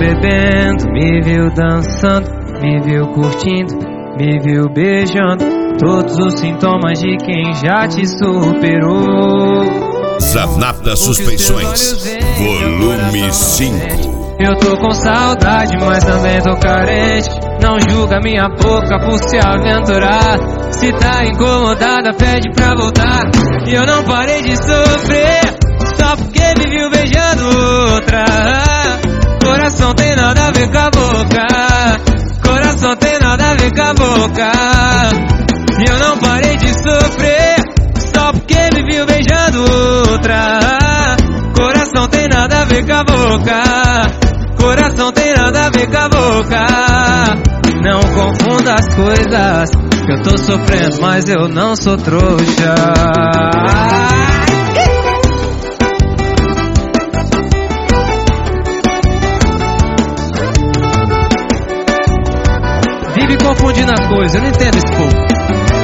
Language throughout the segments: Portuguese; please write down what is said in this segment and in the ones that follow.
bebendo, me viu dançando, me viu curtindo, me viu beijando. Todos os sintomas de quem já te superou. Zanata Suspensões, volume 5. Eu tô com saudade, mas também tô carente. Não julga minha boca por se aventurar. Se tá incomodada, pede pra voltar. E eu não parei de sofrer só porque me viu beijando outra. Coração tem nada a ver com a boca. Coração tem nada a ver com a boca. E eu não parei de sofrer só porque me viu beijando outra. Coração tem nada a ver com a boca. Coração tem nada a ver com a boca. Não confunda as coisas, que eu tô sofrendo, mas eu não sou trouxa. Vive confundindo as coisas, eu não entendo esse povo.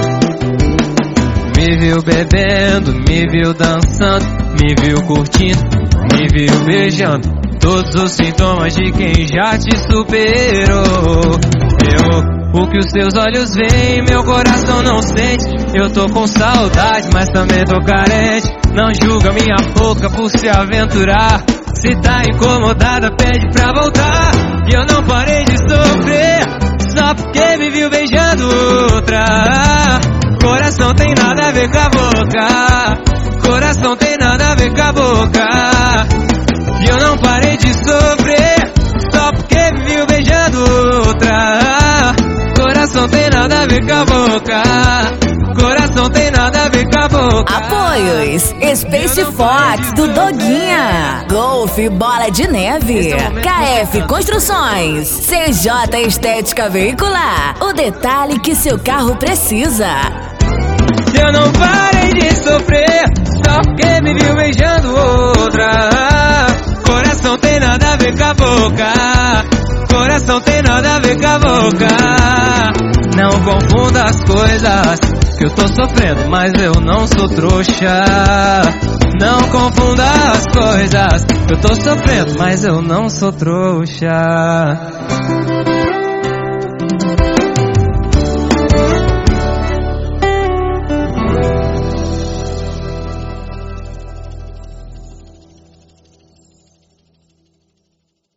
Me viu bebendo, me viu dançando, me viu curtindo, me viu beijando. Todos os sintomas de quem já te superou. O que os seus olhos veem, meu coração não sente. Eu tô com saudade, mas também tô carente. Não julga minha boca por se aventurar. Se tá incomodada, pede pra voltar. E eu não parei de sofrer só porque me viu beijando outra. Coração tem nada a ver com a boca. Coração tem nada a ver com a boca. E eu não parei de sofrer só porque me viu beijando outra. Coração tem nada a ver com a boca. Coração tem nada a ver com a boca. Apoios: Space Fox do Doguinha, Golf Bola de Neve, KF Construções, CJ Estética Veicular, o detalhe que seu carro precisa. Eu não parei de sofrer só porque me viu beijando outra. Coração tem nada a ver com a boca. Coração tem nada a ver com a boca. Não confunda as coisas, que eu tô sofrendo, mas eu não sou trouxa. Não confunda as coisas, que eu tô sofrendo, mas eu não sou trouxa.